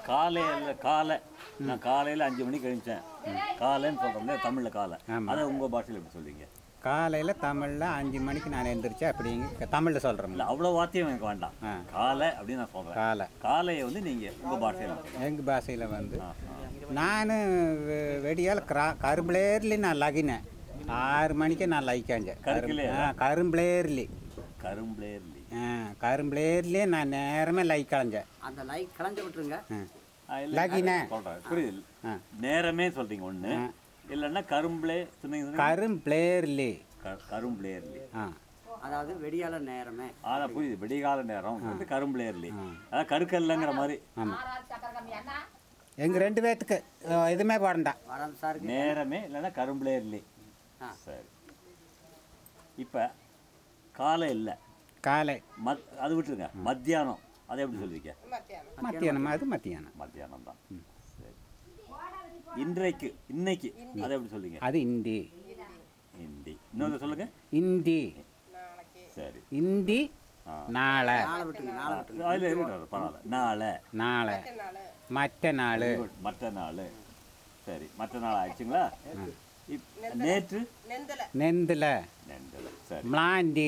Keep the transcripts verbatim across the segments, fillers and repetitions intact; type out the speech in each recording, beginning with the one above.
காலையில் காலை நான் காலையில் அஞ்சு மணிக்கு எழுந்தேன் காலைன்னு சொல்கிறோம்ல தமிழில் காலை. அதை உங்கள் பாஷையில் எப்படி சொல்லுவீங்க? காலையில் தமிழில் அஞ்சு மணிக்கு நான் எழுந்திரிச்சேன் அப்படிங்க தமிழில் சொல்கிறோம். அவ்வளோ வார்த்தையும் எனக்கு வேண்டாம். காலை அப்படின்னு நான் சொல்கிறேன். காலை காலையை வந்து நீங்கள் உங்கள் பாஷையில் எங்கள் பாஷையில் வந்து நான் வெடியால் கிரா கரும்புலேர்லி நான் லகினேன் ஆறு மணிக்கு நான் லைக்காஞ்சேன். கரும்புலேர்லி கரும்புலேர்லி கரும்புலேர்லேயே நான் நேரமே லைக் கலைஞ்சேன். அந்த லைக் கலைஞ்ச விட்டுருங்க. லகினேன் சொல்கிறேன் புரியுது. நேரமே சொல்கிறீங்க ஒன்று இல்லைன்னா கரும்புலே சொன்னீங்க. கரும்புலேர்லி கரும்புலேர்லி அதாவது வெடியால நேரமே. அதான் புரியுது. வெடிகால நேரம் வந்து கரும்புலேர்லி அதான் கருக்கல்லங்கிற மாதிரி. ஆமாம் எங்கள் ரெண்டு பேர்த்துக்கு எதுவுமே போடண்டா நேரமே இல்லைன்னா கரும்புலேர்லி. சரி இப்போ காலை இல்லை காலை மத் அது விட்டுருங்க. மத்தியானம் அதை எப்படி சொல்லுவீங்க? மத்தியானம் அது மத்தியானம் மத்தியானம் தான். சரி இன்றைக்கு இன்னைக்கு அதை எப்படி சொல்லுவீங்க? அது இந்தி. இந்தி இன்னொன்று சொல்லுங்க. இந்தி. சரி இந்தி நாளை. அதில் இருக்கட்டும் பரவாயில்ல. நாளை நாளை மற்ற நாள் மற்ற நாள். சரி மற்ற நாள் ஆயிடுச்சுங்களா? நேற்று நெந்தில் நெந்தில். சரி மிளாண்டி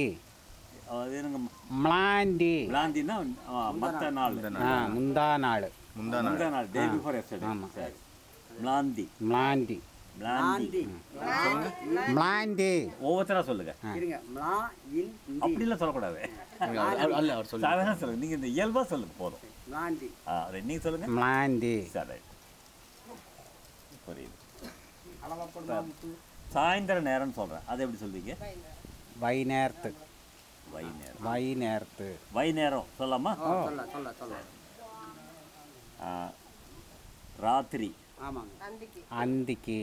மிளாண்டி மிளாந்தின்னா மற்ற நாள் முந்தா நாள் முந்தா நாள் டே பிஃபோர் எஸ்டர்டே. ஆமாம் சரி மிளாந்தி மிளாண்டி மிளாந்தி மிளாண்டி ஒவ்வொருத்தரா சொல்லுங்க. அப்படிலாம் சொல்லக்கூடாது. சாதாரண சொல்லுங்க. நீங்கள் இந்த இயல்பாக சொல்லுங்க போதும். மிளாண்டி நீங்கள் சொல்லுங்க. மிளாண்டி. சரி புரியுது. சாயந்தர நேரம்னு சொல்கிறேன் அதை எப்படி சொல்வீங்க? வை நேரத்து. வை நேரம் வை நேரத்து வை நேரம் சொல்லாமா? ராத்திரி அந்திக்கு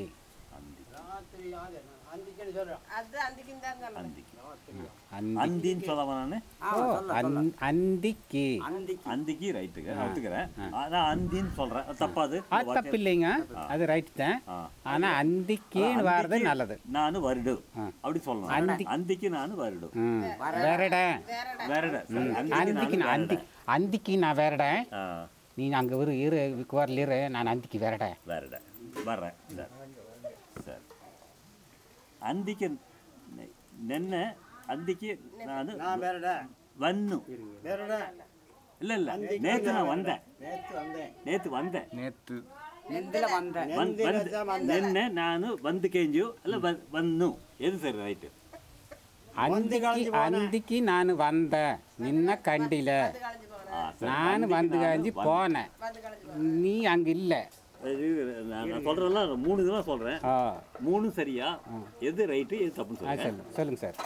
அந்தின்னு சொல்லவா? நான் அந்திக்கு அந்திக்கு ரைட்டுங்க ஒத்துக்கிறேன். அதான் அந்தின்னு சொல்கிறேன். தப்பாது அது தப்பு இல்லைங்க. அது ரைட்டு தான். ஆனால் அந்திக்குன்னு வர்றது நல்லது. நான் வருடு அப்படி சொல்லணும். அந்திக்கு நான் வருடு வேறட வேறட அந்திக்கு அந்தி அந்திக்கு நான் வேறட நீ அங்கே ஒரு இரு வரல இரு நான் அந்திக்கு வேறட வேறட வர்றேன். சரி அந்திக்கு நென்ன அந்திக்கு நான் வன்னு இல்லை இல்லை நேற்று நான் வந்தேன். நேற்று வந்தேன் நேற்று நென்ன நான் வந்து கேஞ்சு இல்லை வன்னு எது சரி ரைட்டு? அந்திக்கு அந்திக்கு நான் வந்தேன் நின்ன கண்டில நான் வந்து காஞ்சி போனேன் நீ அங்கே இல்லை. நான் சொல்கிறதெல்லாம் மூணு இதெல்லாம் சொல்கிறேன். மூணு சரியா? எது ரைட்டு எது தப்புன்னு சொல்லுங்கள். சொல்லுங்க சார்.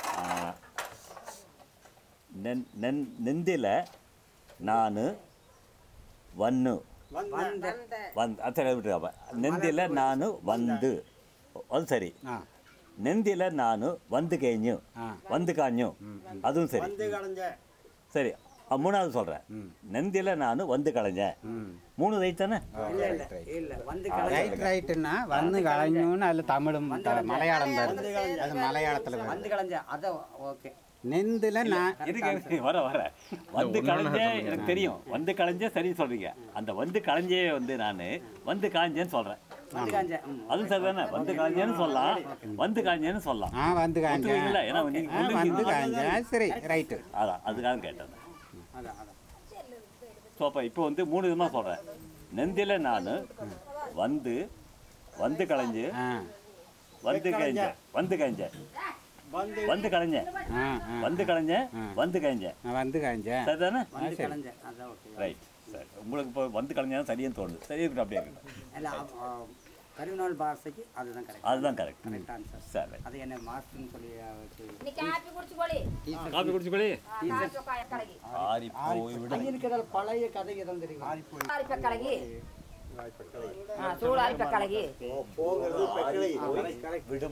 நென் நென் நெந்தில நான் வன்னு வந்து அத்தனை விட்டு நெந்தில நான் வந்து அது சரி. நெந்தில நான் வந்து கேஞ்சு வந்து காஞ்சு அதுவும் சரி. சரி மூணாவது சொல்கிறேன். நெந்தில நான் வந்து களைஞ்சேன். மூணு ரைட் தானே? ரைட் ரைட்டுன்னா வந்து களைஞ்சுன்னு அதில் தமிழும் மலையாளம் வருது. அது மலையாளத்தில் வந்து களைஞ்ச அதை ஓகே. நெந்தில் நான் இருக்கு வர வர வந்து களைஞ்சே எனக்கு தெரியும். வந்து களைஞ்சே சரின்னு சொல்கிறீங்க. அந்த வந்து களைஞ்சே வந்து நான் வந்து காஞ்சேன்னு சொல்கிறேன். அதுவும் சரி தானே? வந்து காஞ்சேன்னு சொல்லலாம் வந்து காஞ்சேன்னு சொல்லலாம். ஆ வந்து காஞ்சேன் ஏன்னா வந்து காஞ்சேன் சரி ரைட்டு. அதான் அதுக்காக கேட்டேன். சோப்பா இப்போ வந்து மூணு விதமாக சொல்கிறேன். நெந்தில நான் வந்து வந்து களைஞ்சு வந்து கழிஞ்சேன் வந்து கழிஞ்சேன் வந்து களைஞ்சேன் வந்து களைஞ்சேன் வந்து கழிஞ்சேன் வந்து கழிஞ்சேன் சரி தானே? ரைட் சரி. உங்களுக்கு இப்போ வந்து கலைஞ்சாலும் சரியான்னு தோணுது. சரி இருக்கட்டும் அப்படியே இருக்கட்டும். கருவினால் பாஷைக்கு அதுதான் கரெக்ட். அதுதான் கரெக்ட். Correct answer. சரி அது என்ன மாஸ்டர்னு சொல்லி நீ காபி குடிச்சு போடி. காபி குடிச்சு போடி. ஆரி போய் விடு. இருக்கிற பழைய கதை எதுவும் தெரியுமா? ஆரி பெக்கலகி. ஆ சூள் ஆரி பெக்கலகி. போகிறது பெக்கலை.